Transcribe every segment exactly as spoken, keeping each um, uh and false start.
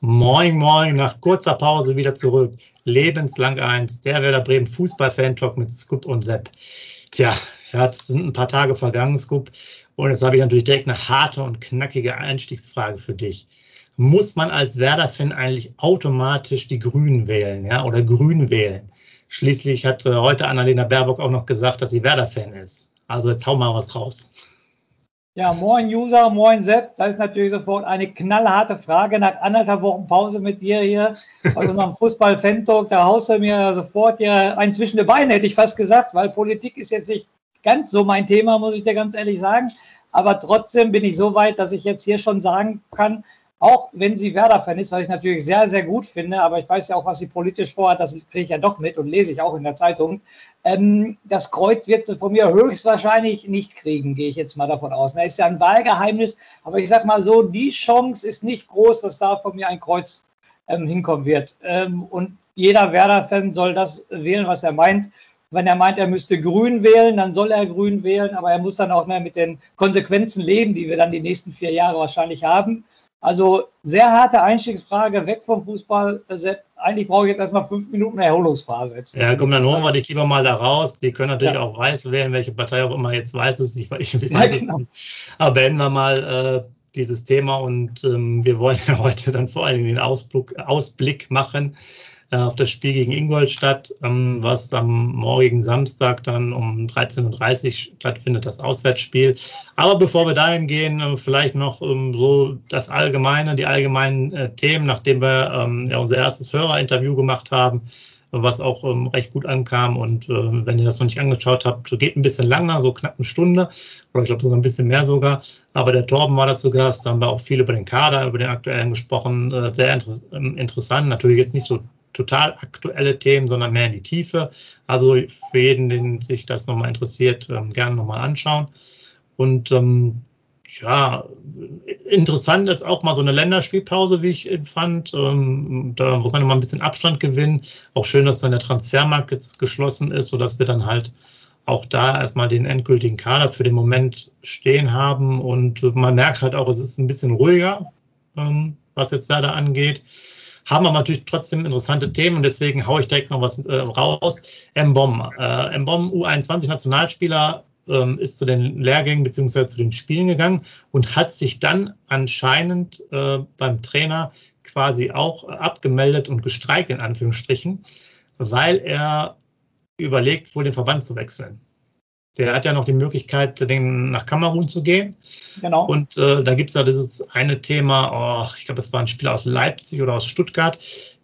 Moin, moin, nach kurzer Pause wieder zurück. Lebenslang eins, der Werder Bremen Fußball-Fan-Talk mit Scoop und Sepp. Tja, jetzt sind ein paar Tage vergangen, Scoop, und jetzt habe ich natürlich direkt eine harte und knackige Einstiegsfrage für dich. Muss man als Werder-Fan eigentlich automatisch die Grünen wählen, ja, oder Grün wählen? Schließlich hat äh, heute Annalena Baerbock auch noch gesagt, dass sie Werder-Fan ist. Also jetzt hau mal was raus. Ja, moin User, moin Sepp. Das ist natürlich sofort eine knallharte Frage nach anderthalb Wochen Pause mit dir hier bei unserem Fußball-Fan-Talk. Da haust du mir sofort hier ein zwischen die Beine, hätte ich fast gesagt, weil Politik ist jetzt nicht ganz so mein Thema, muss ich dir ganz ehrlich sagen. Aber trotzdem bin ich so weit, dass ich jetzt hier schon sagen kann, auch wenn sie Werder-Fan ist, was ich natürlich sehr, sehr gut finde, aber ich weiß ja auch, was sie politisch vorhat, das kriege ich ja doch mit und lese ich auch in der Zeitung. Ähm, das Kreuz wird sie von mir höchstwahrscheinlich nicht kriegen, gehe ich jetzt mal davon aus. Das ist ja ein Wahlgeheimnis, aber ich sage mal so, die Chance ist nicht groß, dass da von mir ein Kreuz ähm, hinkommen wird. Ähm, und jeder Werder-Fan soll das wählen, was er meint. Wenn er meint, er müsste Grün wählen, dann soll er Grün wählen, aber er muss dann auch mehr mit den Konsequenzen leben, die wir dann die nächsten vier Jahre wahrscheinlich haben. Also sehr harte Einstiegsfrage, weg vom Fußball. Eigentlich brauche ich jetzt erstmal fünf Minuten Erholungsphase. Jetzt. Ja, komm, dann holen wir dich lieber mal da raus. Die können natürlich ja auch weiß wählen, welche Partei auch immer jetzt weiß es. Ich, ich weiß ja, genau. es nicht. Aber beenden wir mal äh, dieses Thema und ähm, wir wollen ja heute dann vor allem den Ausblick, Ausblick machen äh, auf das Spiel gegen Ingolstadt, ähm, was am morgigen Samstag dann um dreizehn Uhr dreißig stattfindet, das Auswärtsspiel. Aber bevor wir dahin gehen, äh, vielleicht noch ähm, so das Allgemeine, die allgemeinen äh, Themen, nachdem wir ähm, ja unser erstes Hörerinterview gemacht haben, was auch ähm, recht gut ankam. Und äh, wenn ihr das noch nicht angeschaut habt, so geht ein bisschen länger, so knapp eine Stunde oder ich glaube sogar ein bisschen mehr sogar. Aber der Torben war dazu Gast, da haben wir auch viel über den Kader, über den aktuellen gesprochen. Äh, sehr inter- äh, interessant, natürlich jetzt nicht so total aktuelle Themen, sondern mehr in die Tiefe. Also für jeden, den sich das nochmal interessiert, ähm, gerne nochmal anschauen. Und ähm, ja, interessant ist auch mal so eine Länderspielpause, wie ich fand. Ähm, da kann man mal ein bisschen Abstand gewinnen. Auch schön, dass dann der Transfermarkt jetzt geschlossen ist, sodass wir dann halt auch da erstmal den endgültigen Kader für den Moment stehen haben. Und man merkt halt auch, es ist ein bisschen ruhiger, ähm, was jetzt Werder angeht. Haben aber natürlich trotzdem interessante Themen und deswegen haue ich direkt noch was äh, raus. Mbom, äh, Mbom, U einundzwanzig Nationalspieler, ähm, ist zu den Lehrgängen bzw. zu den Spielen gegangen und hat sich dann anscheinend äh, beim Trainer quasi auch abgemeldet und gestreikt, in Anführungsstrichen, weil er überlegt, wohl den Verband zu wechseln. Der hat ja noch die Möglichkeit, den, nach Kamerun zu gehen. Genau. Und äh, da gibt es ja dieses eine Thema, oh, ich glaube, es war ein Spieler aus Leipzig oder aus Stuttgart,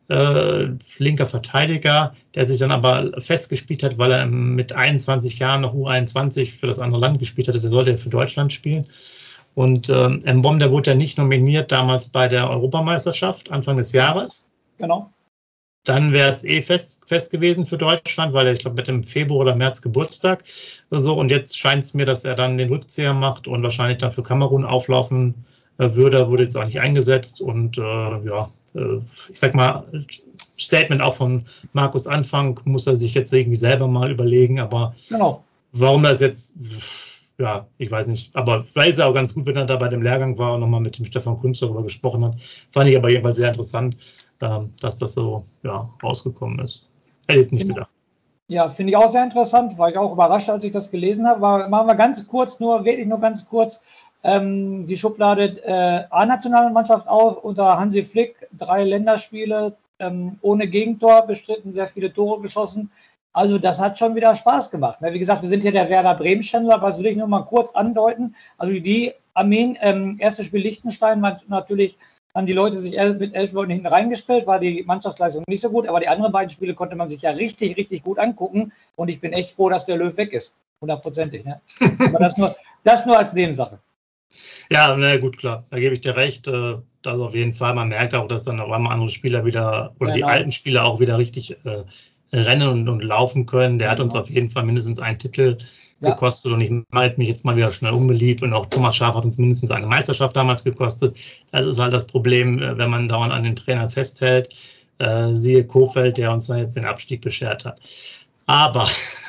äh, linker Verteidiger, der sich dann aber festgespielt hat, weil er mit einundzwanzig Jahren noch U einundzwanzig für das andere Land gespielt hatte. Der sollte ja für Deutschland spielen. Und ähm, Mbom, der wurde ja nicht nominiert damals bei der Europameisterschaft Anfang des Jahres. Genau. Dann wäre es eh fest, fest gewesen für Deutschland, weil er, ich glaube, mit dem Februar oder März Geburtstag. So, und jetzt scheint es mir, dass er dann den Rückzieher macht und wahrscheinlich dann für Kamerun auflaufen äh, würde, wurde jetzt auch nicht eingesetzt. Und äh, ja, äh, ich sag mal, Statement auch von Markus Anfang, muss er sich jetzt irgendwie selber mal überlegen. Aber genau. Warum das jetzt, ja, ich weiß nicht. Aber vielleicht ist er auch ganz gut, wenn er da bei dem Lehrgang war und nochmal mit dem Stefan Kunz darüber gesprochen hat. Fand ich aber jedenfalls sehr interessant, dass das so ja, rausgekommen ist. Hätte ich es nicht gedacht. Ja, finde ich auch sehr interessant, war ich auch überrascht, als ich das gelesen habe. Aber machen wir ganz kurz, nur wirklich nur ganz kurz, ähm, die Schublade äh, A-Nationalmannschaft auf unter Hansi Flick, drei Länderspiele ähm, ohne Gegentor bestritten, sehr viele Tore geschossen. Also das hat schon wieder Spaß gemacht. Ne? Wie gesagt, wir sind hier der Werder Bremen-Channel, aber das will ich nur mal kurz andeuten. Also die Armeen, ähm, erstes Spiel Liechtenstein, natürlich haben die Leute sich mit elf Leuten hinten reingestellt, war die Mannschaftsleistung nicht so gut, aber die anderen beiden Spiele konnte man sich ja richtig, richtig gut angucken und ich bin echt froh, dass der Löw weg ist. Hundertprozentig. Ne? Aber das nur, das nur als Nebensache. Ja, na gut, klar, da gebe ich dir recht. Das auf jeden Fall. Man merkt auch, dass dann auf einmal andere Spieler wieder, oder genau. die alten Spieler auch wieder richtig äh, rennen und, und laufen können. Der genau. hat uns auf jeden Fall mindestens einen Titel gekostet ja. und ich mache mich jetzt mal wieder schnell unbeliebt und auch Thomas Schaaf hat uns mindestens eine Meisterschaft damals gekostet. Das ist halt das Problem, wenn man dauernd an den Trainern festhält. Äh, siehe Kohfeldt, der uns dann jetzt den Abstieg beschert hat. Aber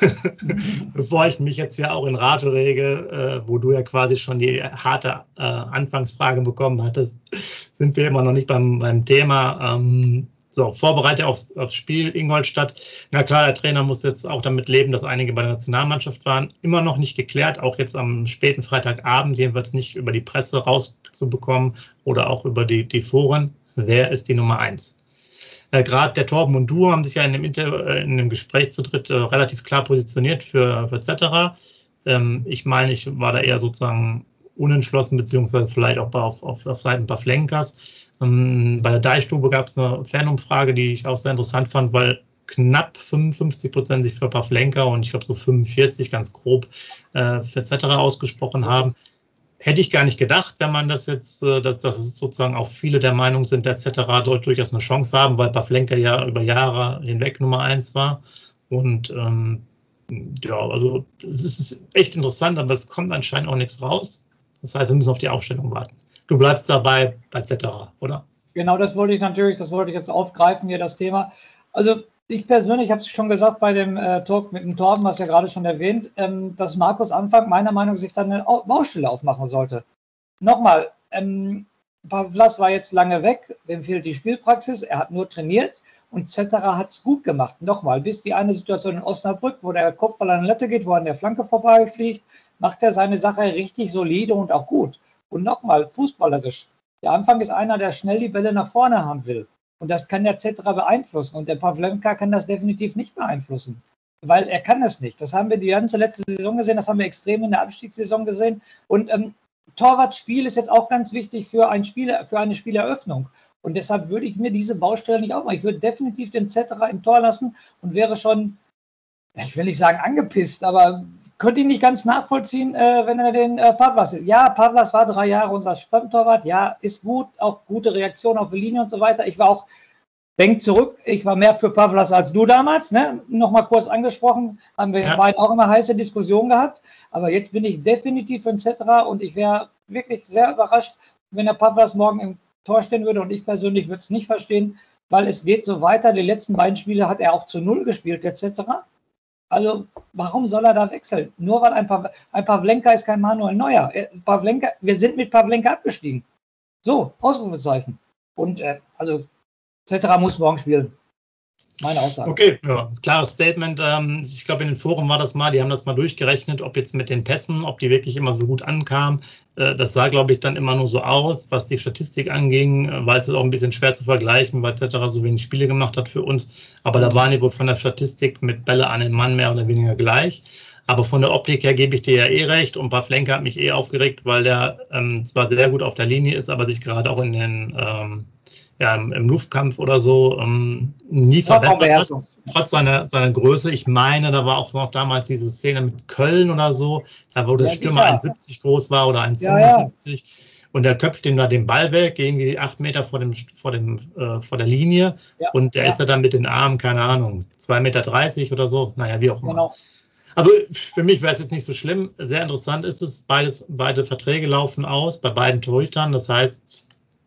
bevor ich mich jetzt ja auch in Rage rege, äh, wo du ja quasi schon die harte äh, Anfangsfrage bekommen hattest, sind wir immer noch nicht beim, beim Thema. Ähm, so, Vorbereitung aufs, aufs Spiel Ingolstadt. Na klar, der Trainer muss jetzt auch damit leben, dass einige bei der Nationalmannschaft waren. Immer noch nicht geklärt, auch jetzt am späten Freitagabend, jedenfalls nicht über die Presse rauszubekommen oder auch über die, die Foren. Wer ist die Nummer eins? Äh, Gerade der Torben und du haben sich ja in dem, Inter äh, in dem Gespräch zu dritt äh, relativ klar positioniert für, für Zetterer. Ähm, ich meine, ich war da eher sozusagen unentschlossen, beziehungsweise vielleicht auch auf, auf, auf Seiten Pavlenkas. Ähm, bei der Deichstube gab es eine Fanumfrage, die ich auch sehr interessant fand, weil knapp fünfundfünfzig Prozent sich für Pavlenka und ich glaube so fünfundvierzig ganz grob äh, für Zetterer ausgesprochen haben. Hätte ich gar nicht gedacht, wenn man das jetzt, dass, dass sozusagen auch viele der Meinung sind, der Zetterer dort durchaus eine Chance haben, weil Pavlenka ja über Jahre hinweg Nummer eins war. Und ähm, ja, also es ist echt interessant, aber es kommt anscheinend auch nichts raus. Das heißt, wir müssen auf die Aufstellung warten. Du bleibst dabei bei Zetterer, oder? Genau, das wollte ich natürlich, das wollte ich jetzt aufgreifen, hier das Thema. Also ich persönlich, ich habe es schon gesagt bei dem äh, Talk mit dem Torben, was ja gerade schon erwähnt, ähm, dass Markus Anfang meiner Meinung nach sich dann eine Baustelle aufmachen sollte. Nochmal, ähm, Pavlas war jetzt lange weg, dem fehlt die Spielpraxis, er hat nur trainiert und Zetterer hat es gut gemacht. Nochmal, bis die eine Situation in Osnabrück, wo der Kopfball an der Latte geht, wo er an der Flanke vorbeifliegt, macht er seine Sache richtig solide und auch gut. Und nochmal, fußballerisch. Der Anfang ist einer, der schnell die Bälle nach vorne haben will. Und das kann der Zetterer beeinflussen. Und der Pavlenka kann das definitiv nicht beeinflussen. Weil er kann es nicht. Das haben wir die ganze letzte Saison gesehen. Das haben wir extrem in der Abstiegssaison gesehen. Und ähm, Torwartspiel ist jetzt auch ganz wichtig für, ein Spiel, für eine Spieleröffnung. Und deshalb würde ich mir diese Baustelle nicht aufmachen. Ich würde definitiv den Zetterer im Tor lassen und wäre schon, ich will nicht sagen angepisst, aber könnte ihn nicht ganz nachvollziehen, äh, wenn er den äh, Pavlas. Ja, Pavlas war drei Jahre unser Stammtorwart. Ja, ist gut, auch gute Reaktion auf die Linie und so weiter. Ich war auch, denk zurück, ich war mehr für Pavlas als du damals. Ne? Nochmal kurz angesprochen, haben wir ja beiden auch immer heiße Diskussionen gehabt. Aber jetzt bin ich definitiv für ein Zetterer und ich wäre wirklich sehr überrascht, wenn der Pavlas morgen im Tor stehen würde. Und ich persönlich würde es nicht verstehen, weil es geht so weiter. Die letzten beiden Spiele hat er auch zu Null gespielt, der Zetterer. Also, warum soll er da wechseln? Nur weil ein, Pav ein Pavlenka ist kein Manuel Neuer. Pavlenka, wir sind mit Pavlenka abgestiegen. So, Ausrufezeichen. Und äh, also, Zetterer muss morgen spielen. Meine Aussage. Okay, ja, klares Statement. Ich glaube, in den Foren war das mal, die haben das mal durchgerechnet, ob jetzt mit den Pässen, ob die wirklich immer so gut ankamen. Das sah, glaube ich, dann immer nur so aus, was die Statistik anging, weil es ist auch ein bisschen schwer zu vergleichen, weil et cetera so wenig Spiele gemacht hat für uns. Aber da waren die wohl von der Statistik mit Bälle an den Mann mehr oder weniger gleich. Aber von der Optik her gebe ich dir ja eh recht und Pavlenka hat mich eh aufgeregt, weil der ähm, zwar sehr gut auf der Linie ist, aber sich gerade auch in den ähm, ja, im Luftkampf oder so ähm, nie verbessert hat, trotz seiner, seiner Größe. Ich meine, da war auch noch damals diese Szene mit Köln oder so, da wo der ja, Stürmer eins Komma siebzig groß war oder eins Komma fünfundsiebzig ja, ja. Und der köpft ihm da den Ball weg, irgendwie acht Meter vor, dem, vor, dem, äh, vor der Linie ja, und der ja. ist ja dann mit den Armen, keine Ahnung, zwei Meter dreißig oder so, naja, wie auch immer. Genau. Also für mich wäre es jetzt nicht so schlimm. Sehr interessant ist es, beides, beide Verträge laufen aus, bei beiden Torhütern, das heißt,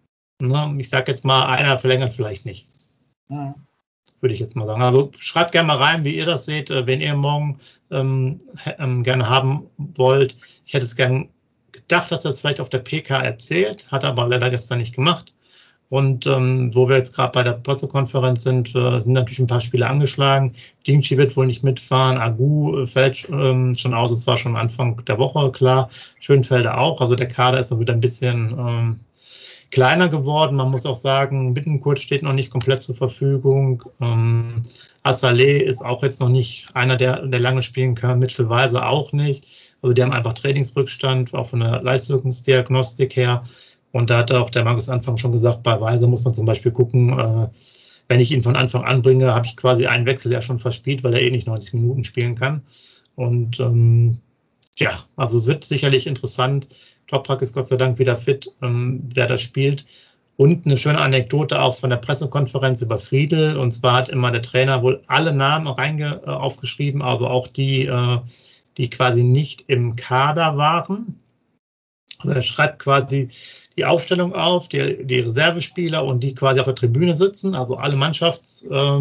ich sage jetzt mal, einer verlängert vielleicht nicht. Mhm. Würde ich jetzt mal sagen. Also schreibt gerne mal rein, wie ihr das seht, wenn ihr morgen ähm, ähm, gerne haben wollt. Ich hätte es gerne gedacht, dass er es vielleicht auf der P K erzählt, hat er aber leider gestern nicht gemacht. Und ähm, wo wir jetzt gerade bei der Pressekonferenz sind, äh, sind natürlich ein paar Spiele angeschlagen. Diemschi wird wohl nicht mitfahren, Agu äh, fällt ähm, schon aus, es war schon Anfang der Woche klar, Schönfelder auch. Also der Kader ist auch wieder ein bisschen ähm, kleiner geworden. Man muss auch sagen, Bittencourt steht noch nicht komplett zur Verfügung. Ähm, Assalé ist auch jetzt noch nicht einer, der, der lange spielen kann. Mitchell Weiser auch nicht. Also die haben einfach Trainingsrückstand, auch von der Leistungsdiagnostik her. Und da hat auch der Markus Anfang schon gesagt, bei Weiser muss man zum Beispiel gucken, äh, wenn ich ihn von Anfang an bringe, habe ich quasi einen Wechsel ja schon verspielt, weil er eh nicht neunzig Minuten spielen kann. Und ähm, ja, also es wird sicherlich interessant. Toprak ist Gott sei Dank wieder fit, ähm, wer das spielt. Und eine schöne Anekdote auch von der Pressekonferenz über Friedl. Und zwar hat immer der Trainer wohl alle Namen reinge äh, aufgeschrieben, also auch die, äh, die quasi nicht im Kader waren. Also er schreibt quasi die Aufstellung auf, die, die Reservespieler und die quasi auf der Tribüne sitzen, also alle Mannschafts, ähm,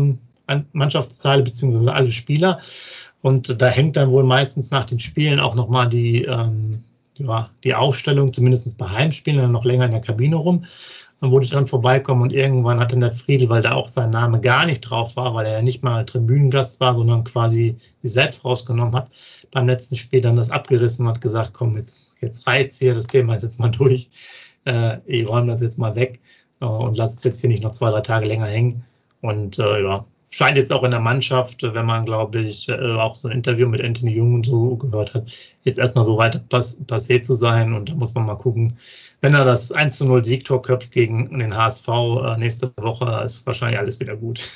Mannschaftsteile beziehungsweise alle Spieler. Und da hängt dann wohl meistens nach den Spielen auch nochmal die, ähm, ja, die Aufstellung, zumindest bei Heimspielen, dann noch länger in der Kabine rum. Dann wurde ich dann vorbeikommen und irgendwann hat dann der Friedl, weil da auch sein Name gar nicht drauf war, weil er ja nicht mal Tribünengast war, sondern quasi sich selbst rausgenommen hat, beim letzten Spiel dann das abgerissen und hat gesagt, komm, jetzt, jetzt reicht's hier, das Thema ist jetzt mal durch. Äh, ich räume das jetzt mal weg äh, und lasse es jetzt hier nicht noch zwei, drei Tage länger hängen. Und äh, ja, scheint jetzt auch in der Mannschaft, wenn man, glaube ich, auch so ein Interview mit Anthony Jung und so gehört hat, jetzt erstmal so weit pass passé zu sein. Und da muss man mal gucken, wenn er das eins zu null Siegtor köpft gegen den H S V nächste Woche, ist wahrscheinlich alles wieder gut.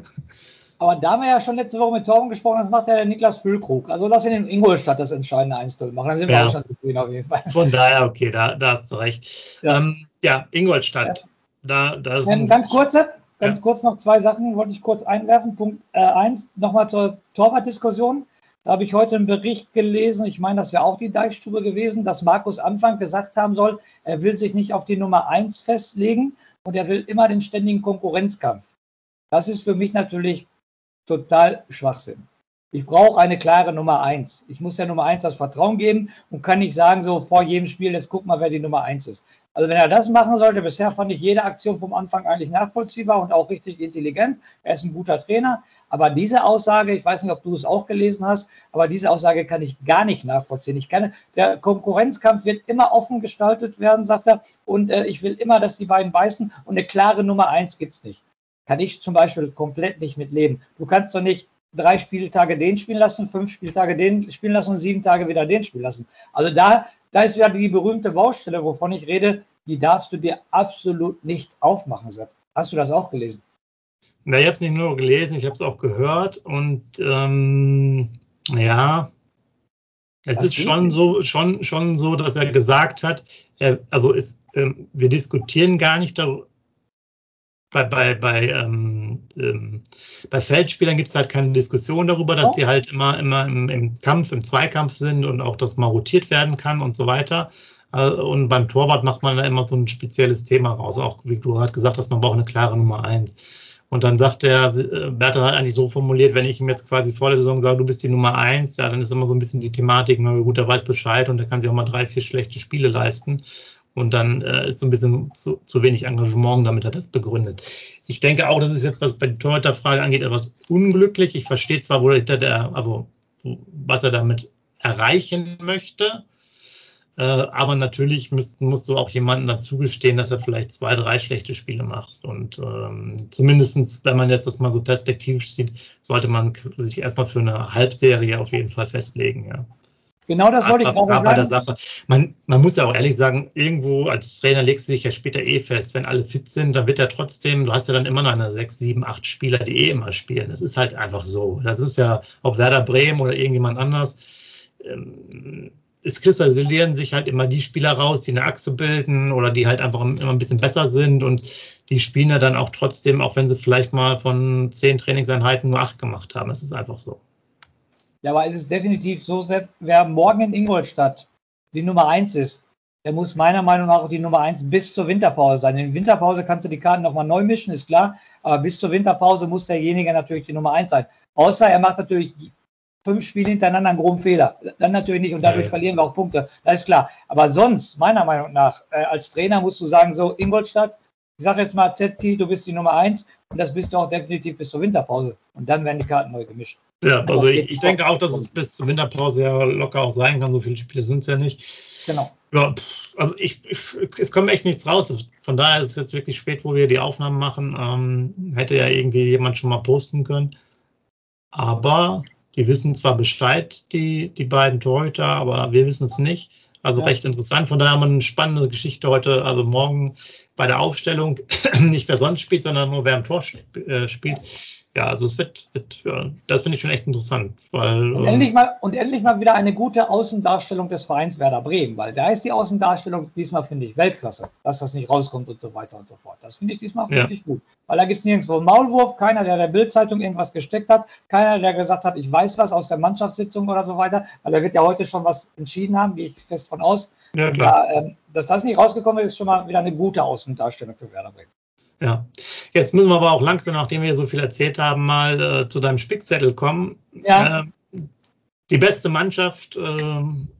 Aber da haben wir ja schon letzte Woche mit Torben gesprochen, das macht ja der Niklas Füllkrug. Also lass ihn in Ingolstadt das entscheidende eins null machen, dann sind wir ja auch schon zufrieden auf jeden Fall. Von daher, okay, da, da hast du recht. Ja, ähm, ja Ingolstadt. Ja. Da, da ist ähm, ganz kurze. Ganz ja. kurz noch zwei Sachen wollte ich kurz einwerfen. Punkt äh, eins, nochmal zur Torwartdiskussion. Da habe ich heute einen Bericht gelesen, ich meine, das wäre auch die Deichstube gewesen, dass Markus Anfang gesagt haben soll, er will sich nicht auf die Nummer eins festlegen und er will immer den ständigen Konkurrenzkampf. Das ist für mich natürlich total Schwachsinn. Ich brauche eine klare Nummer eins. Ich muss der Nummer eins das Vertrauen geben und kann nicht sagen, so vor jedem Spiel, jetzt guck mal, wer die Nummer eins ist. Also wenn er das machen sollte, bisher fand ich jede Aktion vom Anfang eigentlich nachvollziehbar und auch richtig intelligent. Er ist ein guter Trainer. Aber diese Aussage, ich weiß nicht, ob du es auch gelesen hast, aber diese Aussage kann ich gar nicht nachvollziehen. Ich kann, der Konkurrenzkampf wird immer offen gestaltet werden, sagt er. Und äh, ich will immer, dass die beiden beißen. Und eine klare Nummer eins gibt es nicht. Kann ich zum Beispiel komplett nicht mitleben. Du kannst doch nicht drei Spieltage den spielen lassen, fünf Spieltage den spielen lassen und sieben Tage wieder den spielen lassen. Also da, da ist wieder die berühmte Baustelle, wovon ich rede, die darfst du dir absolut nicht aufmachen, Sepp. Hast du das auch gelesen? Na, ich habe es nicht nur gelesen, ich habe es auch gehört und ähm, ja, es ist schon so, schon, schon so, dass er gesagt hat, er, also ist, ähm, wir diskutieren gar nicht darüber. Bei, bei, bei, ähm, ähm, bei Feldspielern gibt es halt keine Diskussion darüber, dass oh. die halt immer, immer im, im Kampf, im Zweikampf sind und auch, dass mal rotiert werden kann und so weiter. Und beim Torwart macht man da immer so ein spezielles Thema raus. Auch wie du gerade gesagt hast, man braucht eine klare Nummer eins. Und dann sagt der, Bertel hat eigentlich so formuliert, wenn ich ihm jetzt quasi vor der Saison sage, du bist die Nummer eins, ja, dann ist immer so ein bisschen die Thematik, na gut, der weiß Bescheid und der kann sich auch mal drei, vier schlechte Spiele leisten. Und dann äh, ist so ein bisschen zu, zu wenig Engagement, damit hat er das begründet. Ich denke auch, das ist jetzt, was bei der Torhüterfrage angeht, etwas unglücklich. Ich verstehe zwar, wo der, also, was er damit erreichen möchte, äh, aber natürlich müsst, musst du auch jemandem dazugestehen, dass er vielleicht zwei, drei schlechte Spiele macht. Und ähm, zumindest, wenn man jetzt das mal so perspektivisch sieht, sollte man sich erstmal für eine Halbserie auf jeden Fall festlegen, ja. Genau das wollte ich gerade sagen. Der Sache. Man, man muss ja auch ehrlich sagen, irgendwo als Trainer legst du dich ja später eh fest, wenn alle fit sind, dann wird er trotzdem, du hast ja dann immer noch eine sechs, sieben, acht Spieler, die eh immer spielen. Das ist halt einfach so. Das ist ja, ob Werder Bremen oder irgendjemand anders, ähm, es kristallisieren sich halt immer die Spieler raus, die eine Achse bilden oder die halt einfach immer ein bisschen besser sind und die spielen ja dann auch trotzdem, auch wenn sie vielleicht mal von zehn Trainingseinheiten nur acht gemacht haben. Das ist einfach so. Ja, aber es ist definitiv so, Sepp, wer morgen in Ingolstadt die Nummer eins ist, der muss meiner Meinung nach auch die Nummer eins bis zur Winterpause sein. In der Winterpause kannst du die Karten nochmal neu mischen, ist klar, aber bis zur Winterpause muss derjenige natürlich die Nummer eins sein. Außer er macht natürlich fünf Spiele hintereinander einen groben Fehler. Dann natürlich nicht und dadurch ja, ja. verlieren wir auch Punkte, das ist klar. Aber sonst, meiner Meinung nach, äh, als Trainer musst du sagen, so Ingolstadt, ich sage jetzt mal Z T, du bist die Nummer eins und das bist du auch definitiv bis zur Winterpause. Und dann werden die Karten neu gemischt. Ja, also ich, ich denke auch, dass es bis zur Winterpause ja locker auch sein kann. So viele Spiele sind es ja nicht. Genau. Ja, also ich, ich, es kommt echt nichts raus. Von daher ist es jetzt wirklich spät, wo wir die Aufnahmen machen. Ähm, hätte ja irgendwie jemand schon mal posten können. Aber die wissen zwar Bescheid, die, die beiden Torhüter, aber wir wissen es nicht. Also ja. recht interessant. Von daher haben wir eine spannende Geschichte heute. Also morgen bei der Aufstellung, nicht wer sonst spielt, sondern nur wer im Tor spielt. Ja, also es wird, wird ja, das finde ich schon echt interessant. Weil, und, ähm, endlich mal, und endlich mal wieder eine gute Außendarstellung des Vereins Werder Bremen, weil da ist die Außendarstellung diesmal, finde ich, Weltklasse, dass das nicht rauskommt und so weiter und so fort. Das finde ich diesmal ja. wirklich gut. Weil da gibt es nirgendwo einen Maulwurf, keiner, der der Bild-Zeitung irgendwas gesteckt hat, keiner, der gesagt hat, ich weiß was aus der Mannschaftssitzung oder so weiter, weil er wird ja heute schon was entschieden haben, gehe ich fest von aus. Ja, klar. Da, ähm, dass das nicht rausgekommen ist, ist schon mal wieder eine gute Außendarstellung für Werder Bremen. Ja, jetzt müssen wir aber auch langsam, nachdem wir so viel erzählt haben, mal äh, zu deinem Spickzettel kommen. Ja. Äh, die beste Mannschaft, äh,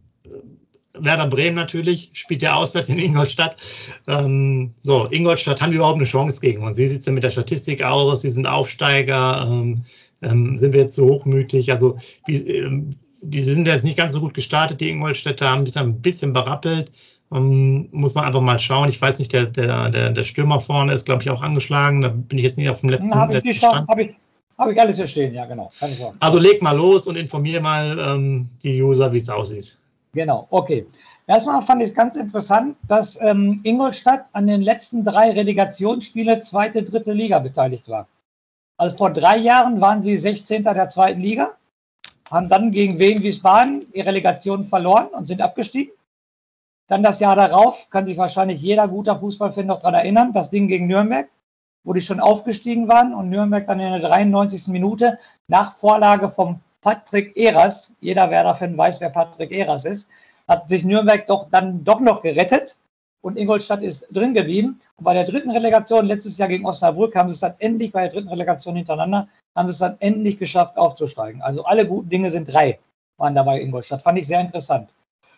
Werder Bremen natürlich, spielt ja auswärts in Ingolstadt. Ähm, so, Ingolstadt, haben die überhaupt eine Chance gegen uns? Wie sieht es denn mit der Statistik aus? Sie sind Aufsteiger. Ähm, ähm, sind wir jetzt so hochmütig? Also, wie, ähm, die sind jetzt nicht ganz so gut gestartet, die Ingolstädter, haben sich dann ein bisschen berappelt. Um, muss man einfach mal schauen. Ich weiß nicht, der, der, der, der Stürmer vorne ist, glaube ich, auch angeschlagen. Da bin ich jetzt nicht auf dem letzten, Habe ich, letzten Stand. Hab ich, hab ich alles hier stehen, ja, genau. Kann ich sagen. Also leg mal los und informiere mal ähm, die User, wie es aussieht. Genau, okay. Erstmal fand ich es ganz interessant, dass ähm, Ingolstadt an den letzten drei Relegationsspielen zweite, dritte Liga beteiligt war. Also vor drei Jahren waren sie sechzehnter der zweiten Liga, haben dann gegen Wien Wiesbaden die Relegation verloren und sind abgestiegen. Dann das Jahr darauf, kann sich wahrscheinlich jeder guter Fußballfan noch daran erinnern, das Ding gegen Nürnberg, wo die schon aufgestiegen waren und Nürnberg dann in der dreiundneunzigsten Minute nach Vorlage vom Patrick Eras, jeder Werder-Fan weiß, wer Patrick Eras ist, hat sich Nürnberg doch dann doch noch gerettet und Ingolstadt ist drin geblieben. Und bei der dritten Relegation, letztes Jahr gegen Osnabrück, haben sie es dann endlich bei der dritten Relegation hintereinander, haben sie es dann endlich geschafft aufzusteigen. Also alle guten Dinge sind drei, waren dabei Ingolstadt. Fand ich sehr interessant.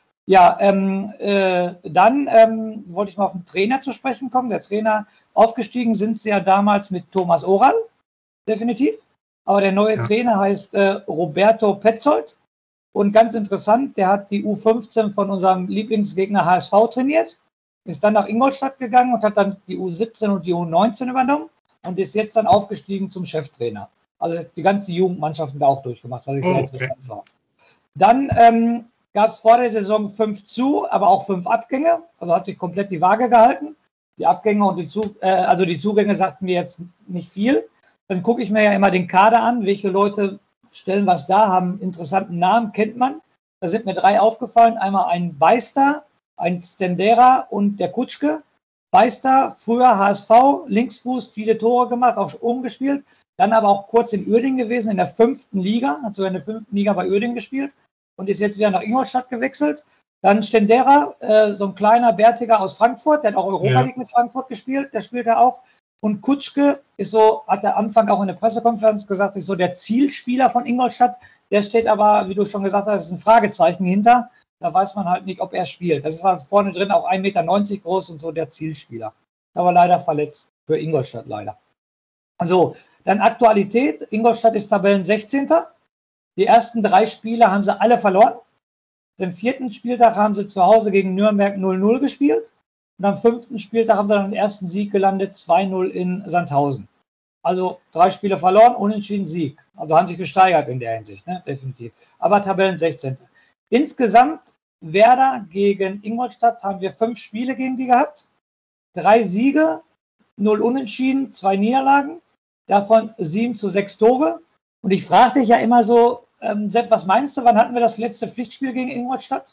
Ja, ähm, äh, dann ähm, wollte ich mal auf den Trainer zu sprechen kommen. Der Trainer, aufgestiegen sind sie ja damals mit Thomas Oral, definitiv. Aber der neue ja. Trainer heißt äh, Roberto Petzold. Und ganz interessant, der hat die U fünfzehn von unserem Lieblingsgegner H S V trainiert, ist dann nach Ingolstadt gegangen und hat dann die U siebzehn und die U neunzehn übernommen und ist jetzt dann aufgestiegen zum Cheftrainer. Also die ganzen Jugendmannschaften da auch durchgemacht, was ich sehr oh, okay. interessant war. Dann ähm, gab es vor der Saison fünf zu, aber auch fünf Abgänge. Also hat sich komplett die Waage gehalten. Die Abgänge und die, Zu äh, also die Zugänge sagten mir jetzt nicht viel. Dann gucke ich mir ja immer den Kader an, welche Leute stellen was da, haben einen interessanten Namen, kennt man. Da sind mir drei aufgefallen. Einmal ein Beister, ein Stendera und der Kutschke. Beister, früher H S V, Linksfuß, viele Tore gemacht, auch umgespielt. Dann aber auch kurz in Uerdingen gewesen, in der fünften Liga. Hat sogar in der fünften Liga bei Uerdingen gespielt und ist jetzt wieder nach Ingolstadt gewechselt. Dann Stendera, äh, so ein kleiner Bärtiger aus Frankfurt, der hat auch Europa League ja. mit Frankfurt gespielt, der spielt er auch. Und Kutschke ist so, hat der Anfang auch in der Pressekonferenz gesagt, ist so der Zielspieler von Ingolstadt. Der steht aber, wie du schon gesagt hast, ist ein Fragezeichen hinter. Da weiß man halt nicht, ob er spielt. Das ist halt vorne drin auch ein Meter neunzig groß und so der Zielspieler. Ist aber leider verletzt für Ingolstadt leider. Also, dann Aktualität. Ingolstadt ist Tabellen sechzehnter Die ersten drei Spiele haben sie alle verloren. Den vierten Spieltag haben sie zu Hause gegen Nürnberg null null gespielt. Und am fünften Spieltag haben sie dann den ersten Sieg gelandet, zwei null in Sandhausen. Also drei Spiele verloren, unentschieden Sieg. Also haben sich gesteigert in der Hinsicht, ne? Definitiv. Aber Tabellen sechzehnter Insgesamt Werder gegen Ingolstadt haben wir fünf Spiele gegen die gehabt. Drei Siege, null Unentschieden, zwei Niederlagen. Davon sieben zu sechs Tore. Und ich frage dich ja immer so, ähm, Sepp, was meinst du, wann hatten wir das letzte Pflichtspiel gegen Ingolstadt?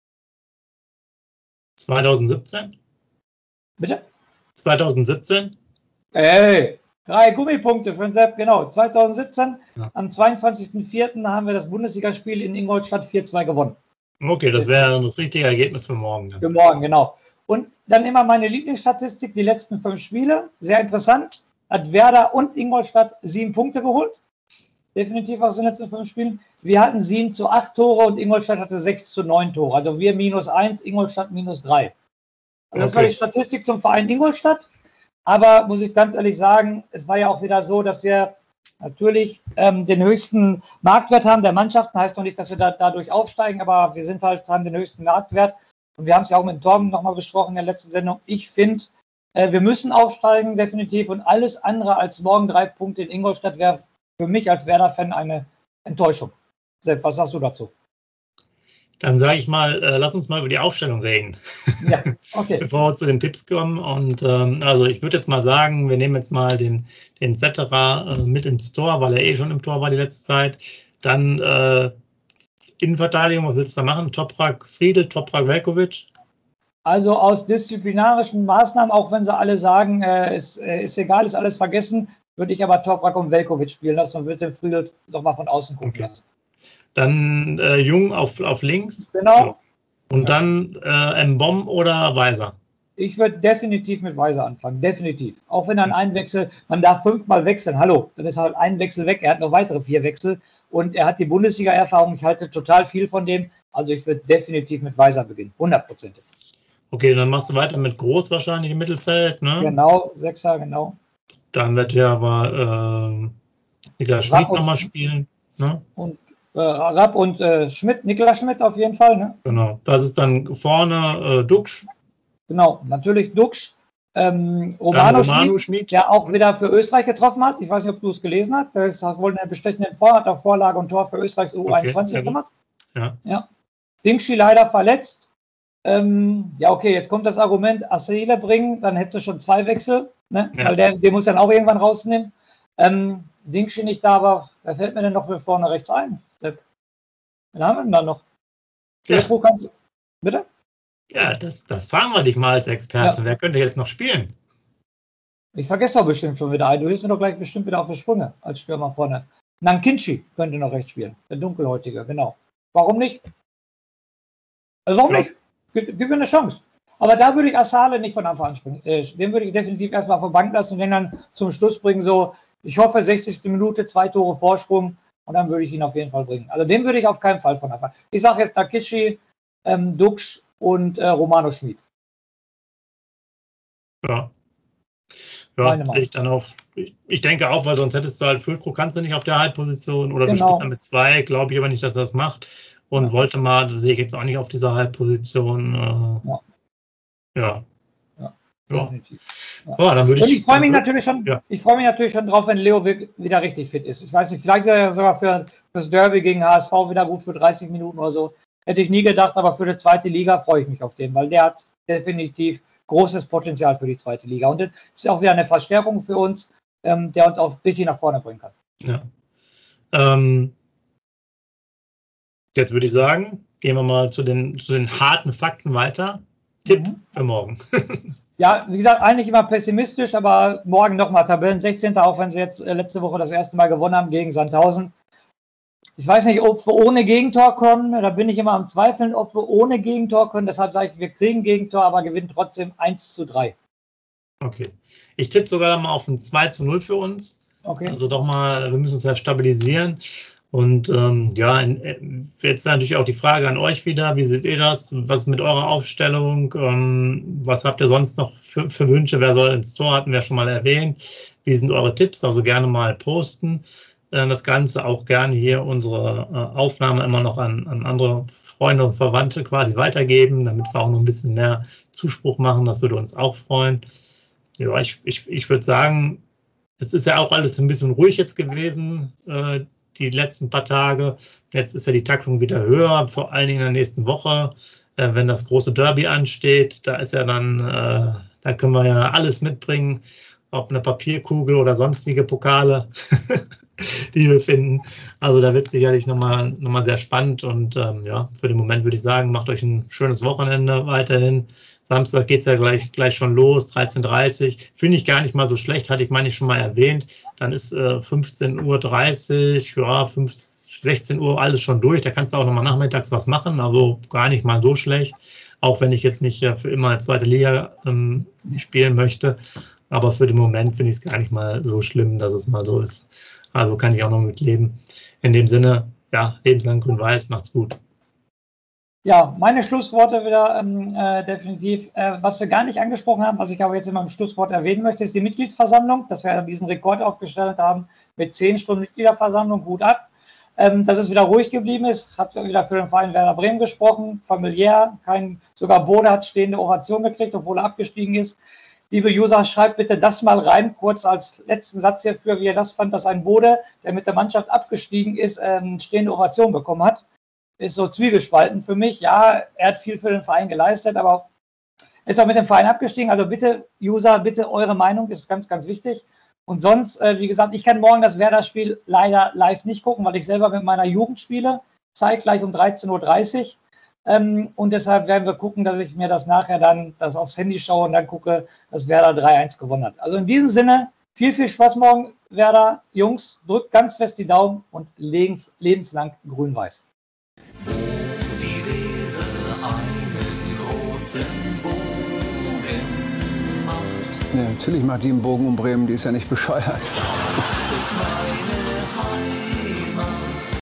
zweitausendsiebzehn Bitte? zweitausendsiebzehn Ey, drei Gummipunkte für den Sepp, genau. zweitausendsiebzehn, ja. Am zweiundzwanzigsten vierten haben wir das Bundesligaspiel in Ingolstadt vier zwei gewonnen. Okay, das wäre das richtige Ergebnis für morgen. Dann. Für morgen, genau. Und dann immer meine Lieblingsstatistik, die letzten fünf Spiele. Sehr interessant. Hat Werder und Ingolstadt sieben Punkte geholt. Definitiv aus den letzten fünf Spielen. Wir hatten sieben zu acht Tore und Ingolstadt hatte sechs zu neun Tore. Also wir minus eins, Ingolstadt minus drei. Also das okay. war die Statistik zum Verein Ingolstadt. Aber muss ich ganz ehrlich sagen, es war ja auch wieder so, dass wir natürlich ähm, den höchsten Marktwert haben der Mannschaften. Heißt noch nicht, dass wir da, dadurch aufsteigen, aber wir sind halt, haben den höchsten Marktwert. Und wir haben es ja auch mit Torben nochmal besprochen in der letzten Sendung. Ich finde, äh, wir müssen aufsteigen, definitiv. Und alles andere als morgen drei Punkte in Ingolstadt wäre für mich als Werder-Fan eine Enttäuschung. Sepp, was sagst du dazu? Dann sage ich mal, äh, lass uns mal über die Aufstellung reden. Ja, okay. Bevor wir zu den Tipps kommen. Und ähm, also ich würde jetzt mal sagen, wir nehmen jetzt mal den, den Zetterer äh, mit ins Tor, weil er eh schon im Tor war die letzte Zeit. Dann äh, Innenverteidigung, was willst du da machen? Toprak Friedl, Toprak Veljković? Also aus disziplinarischen Maßnahmen, auch wenn sie alle sagen, äh, ist, äh, ist egal, ist alles vergessen, würde ich aber Toprak und Veljković spielen lassen und würde den Friedl doch mal von außen gucken okay. lassen. Dann äh, Jung auf, auf links. Genau. Und dann äh, Mbom oder Weiser? Ich würde definitiv mit Weiser anfangen, definitiv. Auch wenn dann ein Wechsel, man darf fünfmal wechseln, hallo, dann ist halt ein Wechsel weg, er hat noch weitere vier Wechsel und er hat die Bundesliga-Erfahrung, ich halte total viel von dem, also ich würde definitiv mit Weiser beginnen, hundertprozentig. Okay, dann machst du weiter mit Groß wahrscheinlich im Mittelfeld, ne? Genau, Sechser, genau. Dann wird ja aber äh, Niklas Schmid nochmal spielen, ne? Und äh, Rapp und äh, Schmidt, Niklas Schmidt auf jeden Fall, ne? Genau, das ist dann vorne äh, Duxch. Genau, natürlich Duxch, ähm, Romano, Romano Schmid, Schmid, der auch wieder für Österreich getroffen hat. Ich weiß nicht, ob du es gelesen hast. Der ist wohl in der bestechenden Form, hat auch Vorlage und Tor für Österreichs U einundzwanzig okay, gemacht. Ja. Ja. Dingschi leider verletzt. Ähm, ja, okay, jetzt kommt das Argument, Asile bringen, dann hättest du schon zwei Wechsel, ne? Ja. Weil der, der muss dann auch irgendwann rausnehmen. Ähm, Dingschi nicht da, aber wer fällt mir denn noch für vorne rechts ein? Sepp? Wen haben wir denn da noch? Ja. Kannst, bitte? Ja, das, das fragen wir dich mal als Experte. Ja. Wer könnte jetzt noch spielen? Ich vergesse doch bestimmt schon wieder einen. Du hilfst mir doch gleich bestimmt wieder auf die Sprünge als Stürmer vorne. Nankinchi könnte noch rechts spielen. Der Dunkelhäutige, genau. Warum nicht? Also warum ja. nicht? Gib, gib mir eine Chance. Aber da würde ich Asale nicht von Anfang an springen. Äh, den würde ich definitiv erstmal von Bank lassen und den dann zum Schluss bringen. So, ich hoffe, sechzigste Minute, zwei Tore Vorsprung und dann würde ich ihn auf jeden Fall bringen. Also den würde ich auf keinen Fall von Anfang an. Ich sage jetzt Nankinchi, ähm, Duxch und äh, Romano Schmid. Ja. Ja, ich, dann auch, ich, ich denke auch, weil sonst hättest du halt Füllkrug, kannst du nicht auf der Halbposition oder genau. Du spielst dann mit zwei, glaube ich aber nicht, dass er das macht. Und ja. wollte mal, das sehe ich jetzt auch nicht auf dieser Halbposition. Äh, ja. Ja. ja. Definitiv. Ja. Ja, dann würde ich, Und ich freue mich natürlich schon, ja. ich freue mich natürlich schon drauf, wenn Leo wieder richtig fit ist. Ich weiß nicht, vielleicht ist er sogar für das Derby gegen H S V wieder gut für dreißig Minuten oder so. Hätte ich nie gedacht, aber für die zweite Liga freue ich mich auf den, weil der hat definitiv großes Potenzial für die zweite Liga. Und das ist auch wieder eine Verstärkung für uns, ähm, der uns auch ein bisschen nach vorne bringen kann. Ja. Ähm, jetzt würde ich sagen, gehen wir mal zu den, zu den harten Fakten weiter. Tipp mhm. für morgen. Ja, wie gesagt, eigentlich immer pessimistisch, aber morgen nochmal Tabellen sechzehnten auch wenn sie jetzt äh, letzte Woche das erste Mal gewonnen haben gegen Sandhausen. Ich weiß nicht, ob wir ohne Gegentor kommen, da bin ich immer am Zweifeln, ob wir ohne Gegentor können. Deshalb sage ich, wir kriegen Gegentor, aber gewinnen trotzdem eins zu drei. Okay. Ich tippe sogar mal auf ein zwei zu null für uns. Okay. Also doch mal, wir müssen uns ja stabilisieren. Und ähm, ja, jetzt wäre natürlich auch die Frage an euch wieder, wie seht ihr das? Was mit eurer Aufstellung? Ähm, was habt ihr sonst noch für, für Wünsche? Wer soll ins Tor? Hatten wir schon mal erwähnt. Wie sind eure Tipps? Also gerne mal posten. Das Ganze auch gerne hier unsere Aufnahme immer noch an, an andere Freunde und Verwandte quasi weitergeben, damit wir auch noch ein bisschen mehr Zuspruch machen. Das würde uns auch freuen. Ja, ich, ich, ich würde sagen, es ist ja auch alles ein bisschen ruhig jetzt gewesen, äh, die letzten paar Tage. Jetzt ist ja die Taktung wieder höher, vor allen Dingen in der nächsten Woche, äh, wenn das große Derby ansteht. Da ist ja dann, äh, da können wir ja alles mitbringen, ob eine Papierkugel oder sonstige Pokale. die wir finden. Also da wird es sicherlich nochmal noch mal sehr spannend und ähm, ja, für den Moment würde ich sagen, macht euch ein schönes Wochenende weiterhin. Samstag geht es ja gleich, gleich schon los, dreizehn Uhr dreißig. Finde ich gar nicht mal so schlecht, hatte ich meine ich schon mal erwähnt. Dann ist äh, fünfzehn Uhr dreißig, ja, fünfzehn, sechzehn Uhr alles schon durch. Da kannst du auch nochmal nachmittags was machen, also gar nicht mal so schlecht. Auch wenn ich jetzt nicht äh, für immer zweite Liga ähm, spielen möchte. Aber für den Moment finde ich es gar nicht mal so schlimm, dass es mal so ist. Also kann ich auch noch mit leben. In dem Sinne, ja, lebenslang grün-weiß, macht's gut. Ja, meine Schlussworte wieder ähm, äh, definitiv. Äh, was wir gar nicht angesprochen haben, was ich aber jetzt immer im Schlusswort erwähnen möchte, ist die Mitgliedsversammlung, dass wir diesen Rekord aufgestellt haben mit zehn Stunden Mitgliederversammlung, gut ab. Ähm, dass es wieder ruhig geblieben ist, hat wieder für den Verein Werder Bremen gesprochen, familiär, kein, sogar Bode hat stehende Ovation gekriegt, obwohl er abgestiegen ist. Liebe User, schreibt bitte das mal rein, kurz als letzten Satz hierfür, wie ihr das fand, dass ein Bode, der mit der Mannschaft abgestiegen ist, ähm, stehende Ovation bekommen hat. Ist so zwiegespalten für mich. Ja, er hat viel für den Verein geleistet, aber ist auch mit dem Verein abgestiegen. Also bitte, User, bitte eure Meinung, ist ganz, ganz wichtig. Und sonst, äh, wie gesagt, ich kann morgen das Werder-Spiel leider live nicht gucken, weil ich selber mit meiner Jugend spiele, zeitgleich um dreizehn Uhr dreißig. Ähm, und deshalb werden wir gucken, dass ich mir das nachher dann das aufs Handy schaue und dann gucke, dass Werder drei eins gewonnen hat. Also in diesem Sinne, viel, viel Spaß morgen, Werder. Jungs, drückt ganz fest die Daumen und lebens, lebenslang grün-weiß. Wo die Weser einen großen Bogen Ja, natürlich macht die einen Bogen um Bremen, die ist ja nicht bescheuert. Ist meine Heimat.